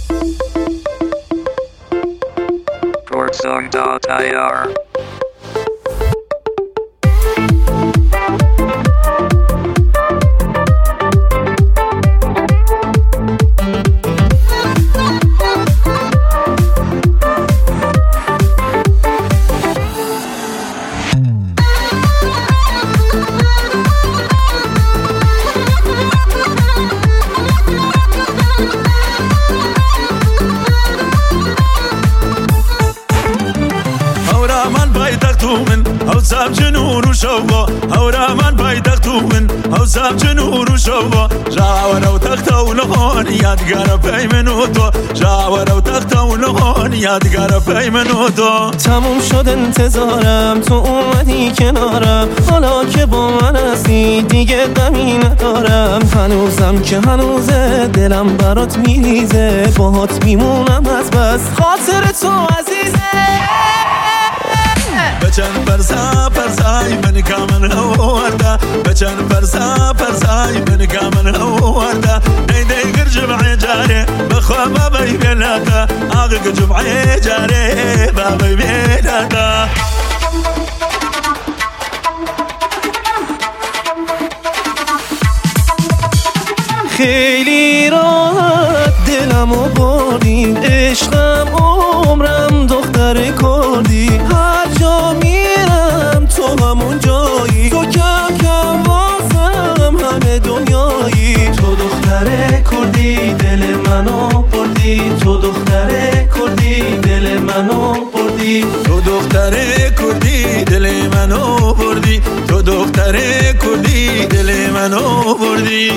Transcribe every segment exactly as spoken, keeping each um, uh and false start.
Korgsong dot I R هوسام جنور وشوقه هورا من بايدقت من هوسام جنور وشوقه جاور وتخت ولهون یادگار پی منوتو جاور وتخت ولهون یادگار پی منوتو تموم شد انتظارم تو اومدی کنارم حالا که با من هستی دیگه غمی ندارم هنوزم که هنوزه دلم برات میریزه باهات میمونم از بس خاطر تو عزیزه بچن پرسا پرسای من کامن هوردا بچن پرسا پرسای من کامن هوردا نیدی گر جمع جاره بخوا بابی بلاتا آغا جمع جاره بابی بلاتا خیلی راحت دلمو بردی عشقم عمرم دختر کردی هر جا میرم تو همون جایی تو کم کم واسم همه دنیایی تو دختر کردی دل منو بردی تو دختر کردی دل منو بردی تو دختر کردی دل منو بردی تو دختر کردی دل منو بردی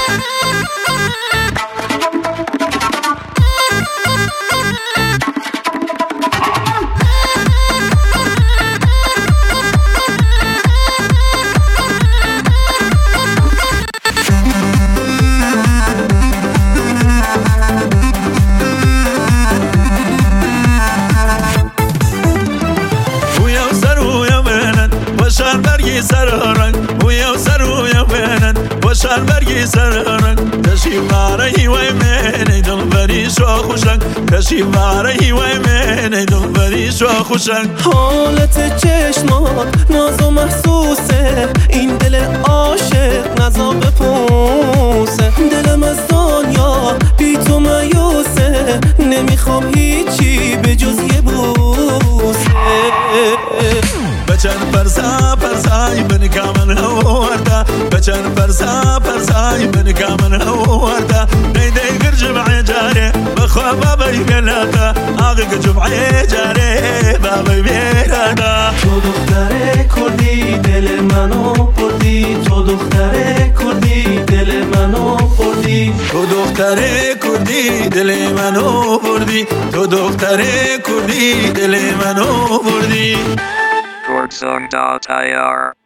وشان برگی سرارن ویا سر ویا بینن وشان برگی سرارن تشی واره وای من دل بری شو خوشن تشی واره وای من دل بری شو خوشن حالت چشمات ناز و محسوسه این دل عاشق نزا بپوسه دلم از دنیا بی تو مایوسه نمیخوام هیچی به جز یه بوسه بچن پرسا پرسای من کامن هوردا بچن پرسا پرسای من کامن هوردا نیدی گر جمع جاره بخوا بابی بلاتا آغا جمع جاره بابی بلاتا تو دختر کردی دل منو بردی تو دختر کردی دل منو بردی تو دختر کردی دل منو بردی تو دختر کردی دل منو بردی Korgsong dot I R